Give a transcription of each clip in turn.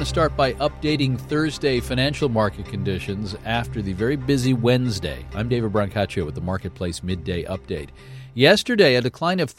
to start by updating Thursday financial market conditions after the very busy Wednesday. I'm David Brancaccio with the Marketplace Midday Update. Yesterday, a decline of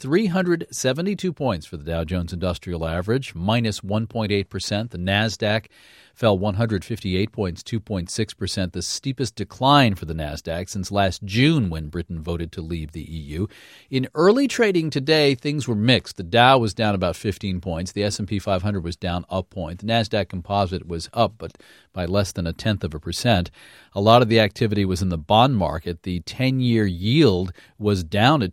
372 points for the Dow Jones Industrial Average, minus 1.8%. The NASDAQ fell 158 points, 2.6%, the steepest decline for the NASDAQ since last June when Britain voted to leave the EU. In early trading today, things were mixed. The Dow was down about 15 points. The S&P 500 was down a point. The NASDAQ Composite was up, but by less than 0.1%. A lot of the activity was in the bond market. The 10-year yield was down at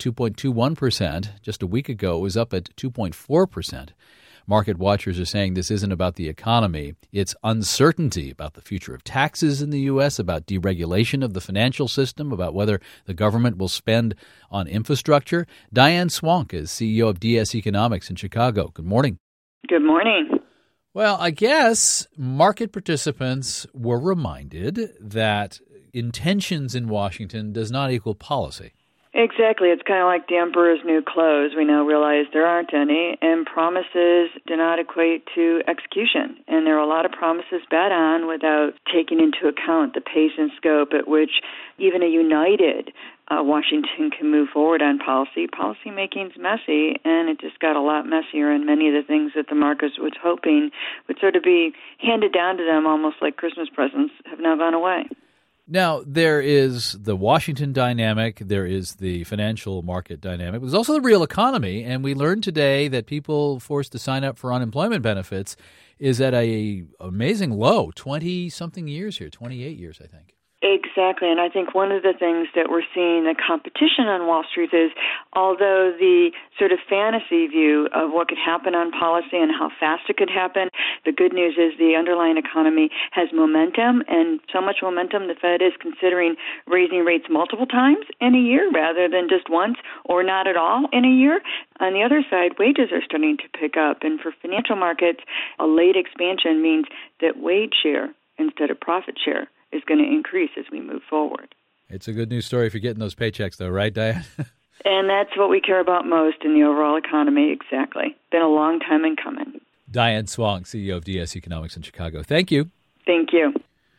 2.21%. Just a week ago, it was up at 2.4%. Market watchers are saying this isn't about the economy. It's uncertainty about the future of taxes in the U.S., about deregulation of the financial system, about whether the government will spend on infrastructure. Diane Swonk is CEO of DS Economics in Chicago. Good morning. Good morning. Well, I guess market participants were reminded that intentions in Washington does not equal policy. Exactly. It's kind of like the emperor's new clothes. We now realize there aren't any, and promises do not equate to execution. And there are a lot of promises bet on without taking into account the pace and scope at which even a united Washington can move forward on policy. Policy making's messy, and it just got a lot messier, and many of the things that the market was hoping would sort of be handed down to them almost like Christmas presents have now gone away. Now, there is the Washington dynamic, there is the financial market dynamic, there's also the real economy, and we learned today that people forced to sign up for unemployment benefits is at a amazing low, 20-something years here, 28 years, I think. Exactly, and I think one of the things that we're seeing, the competition on Wall Street is, although the sort of fantasy view of what could happen on policy and how fast it could happen, the good news is the underlying economy has momentum, and so much momentum the Fed is considering raising rates multiple times in a year rather than just once or not at all in a year. On the other side, wages are starting to pick up, and for financial markets, a late expansion means that wage share instead of profit share is going to increase as we move forward. It's a good news story if you're getting those paychecks, though, right, Diane? And that's what we care about most in the overall economy, exactly. Been a long time in coming. Diane Swonk, CEO of DS Economics in Chicago. Thank you. Thank you.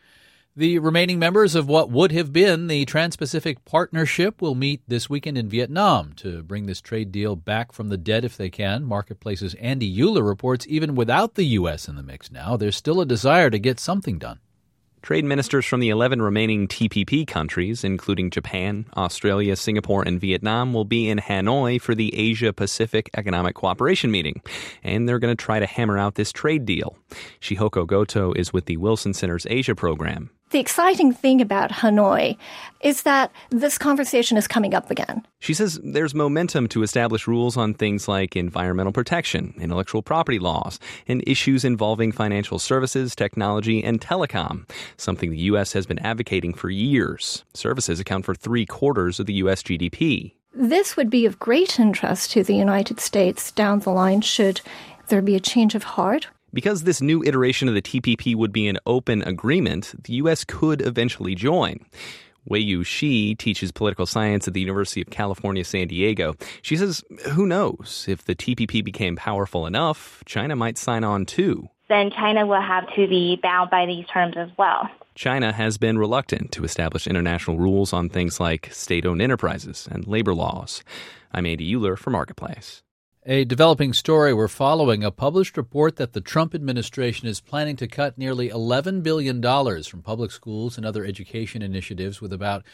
The remaining members of what would have been the Trans-Pacific Partnership will meet this weekend in Vietnam to bring this trade deal back from the dead if they can. Marketplace's Andy Euler reports even without the U.S. in the mix now, there's still a desire to get something done. Trade ministers from the 11 remaining TPP countries, including Japan, Australia, Singapore, and Vietnam, will be in Hanoi for the Asia-Pacific Economic Cooperation meeting, and they're going to try to hammer out this trade deal. Shihoko Goto is with the Wilson Center's Asia program. The exciting thing about Hanoi is that this conversation is coming up again. She says there's momentum to establish rules on things like environmental protection, intellectual property laws, and issues involving financial services, technology, and telecom, something the U.S. has been advocating for years. Services account for 3/4 of the U.S. GDP. This would be of great interest to the United States down the line should there be a change of heart. Because this new iteration of the TPP would be an open agreement, the U.S. could eventually join. Wei-Yu Shi teaches political science at the University of California, San Diego. She says, who knows? If the TPP became powerful enough, China might sign on too. Then China will have to be bound by these terms as well. China has been reluctant to establish international rules on things like state-owned enterprises and labor laws. I'm Andy Euler for Marketplace. A developing story we're following, a published report that the Trump administration is planning to cut nearly $11 billion from public schools and other education initiatives, with about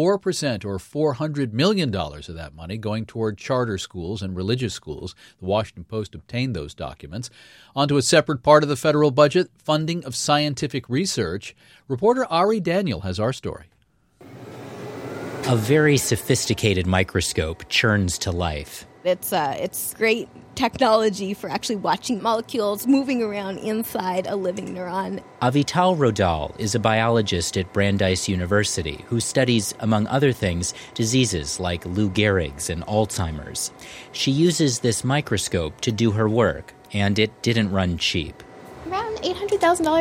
4% or $400 million of that money going toward charter schools and religious schools. The Washington Post obtained those documents. Onto a separate part of the federal budget, funding of scientific research. Reporter Ari Daniel has our story. A very sophisticated microscope churns to life. It's great technology for actually watching molecules moving around inside a living neuron. Avital Rodal is a biologist at Brandeis University who studies, among other things, diseases like Lou Gehrig's and Alzheimer's. She uses this microscope to do her work, and it didn't run cheap. Around $800,000.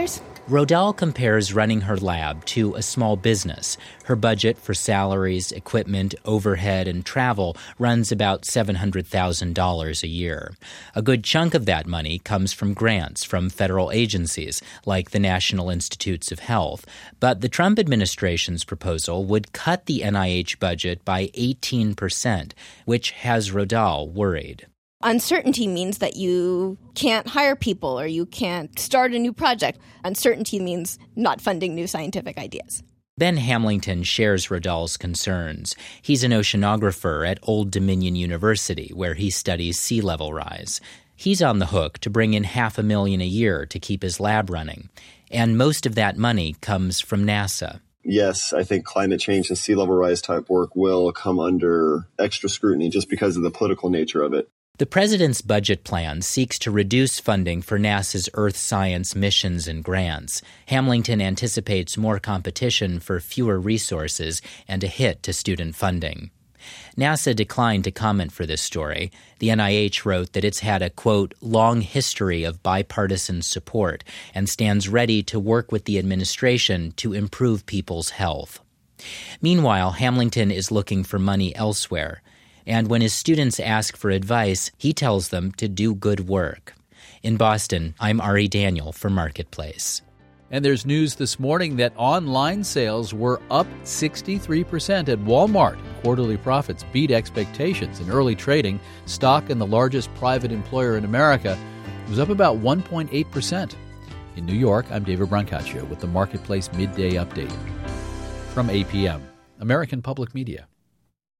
Rodal compares running her lab to a small business. Her budget for salaries, equipment, overhead, and travel runs about $700,000 a year. A good chunk of that money comes from grants from federal agencies like the National Institutes of Health. But the Trump administration's proposal would cut the NIH budget by 18%, which has Rodal worried. Uncertainty means that you can't hire people or you can't start a new project. Uncertainty means not funding new scientific ideas. Ben Hamilton shares Rodal's concerns. He's an oceanographer at Old Dominion University, where he studies sea level rise. He's on the hook to bring in $500,000 a year to keep his lab running. And most of that money comes from NASA. Yes, I think climate change and sea level rise type work will come under extra scrutiny just because of the political nature of it. The president's budget plan seeks to reduce funding for NASA's Earth science missions and grants. Hamilton anticipates more competition for fewer resources and a hit to student funding. NASA declined to comment for this story. The NIH wrote that it's had a, quote, long history of bipartisan support and stands ready to work with the administration to improve people's health. Meanwhile, Hamilton is looking for money elsewhere. And when his students ask for advice, he tells them to do good work. In Boston, I'm Ari Daniel for Marketplace. And there's news this morning that online sales were up 63% at Walmart. Quarterly profits beat expectations. In early trading, stock in the largest private employer in America was up about 1.8%. In New York, I'm David Brancaccio with the Marketplace Midday Update. From APM, American Public Media.